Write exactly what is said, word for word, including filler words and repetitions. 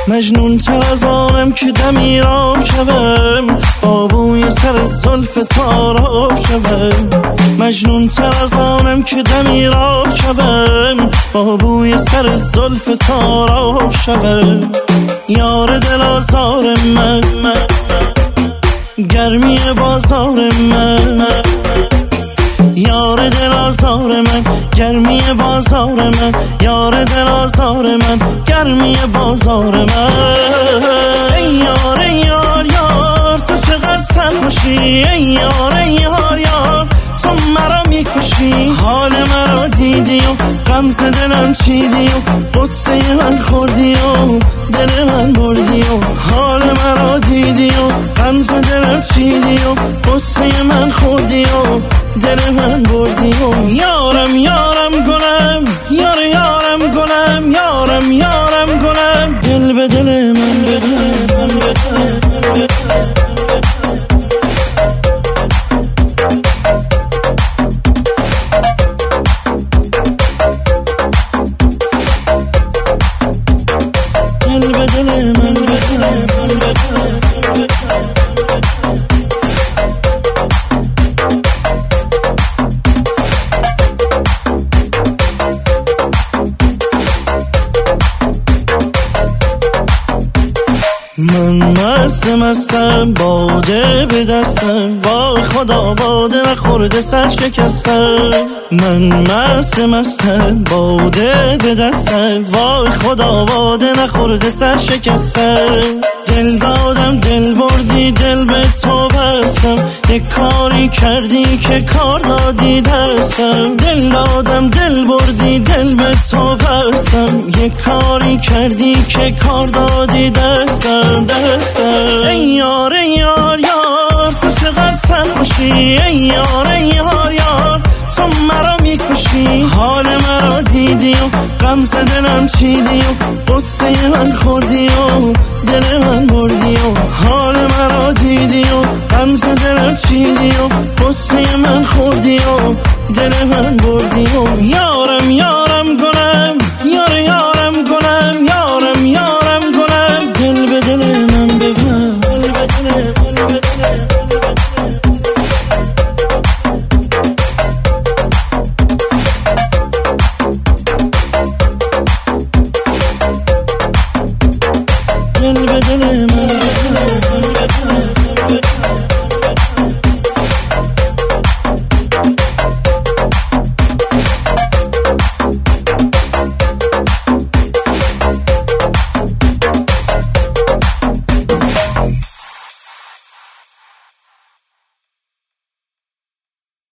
مجنون تر از آنم که دمیراب شوم، با بوی سر زلف تاراب شوم. مجنون تر از آنم که دمیراب شوم، با بوی سر زلف تاراب شوم. یار دل آزار من، گرمی بازار من. یار دل آزار من، گرمی بازار من. یار دل آزار من، گرمی بازار من. ای یار ای یار یار تو چقدر سرخوشی. ای یار ای یار یار تو مرا میکشی. حال مرا دیدی و غمز دلم چیدی و قصه من خوردی و دل من بردی و حال مرا دیدی و غمز دلم چیدی و قصه من خوردی و دل من بردی و یارم یارم گلم، یار یارم گلم، یارم یارم گلم، دل به دل من بده. دل به دل من من مست مستم، باده به دستم، وای خدا باده نخورده سر شکستم. من مست مستم، باده به دستم، وای خدا باده نخورده سر شکستم. دل دادم دل بردی دل به تو بستم، یک کاری کردی که کار دادی دستم. دل دادم دل بردی دل به تو بستم، یک کاری کردی که کار دادی دستم دستم. ای یار ای یار یار تو چقدر سرخوشی. ای یار ای یار یار تو مرا میکشی. حال مرا دیدی و غمز دلم چیدی و قصه من خوردی و دل من بردی و حال مرا دیدی و غمز دلم چیدی و قصه من خوردی و دل من بردی و یارم یارم گلم، یار یارم گلم، یارم یارم گلم، دل به دل من بگم. دل به دل من دل به دل من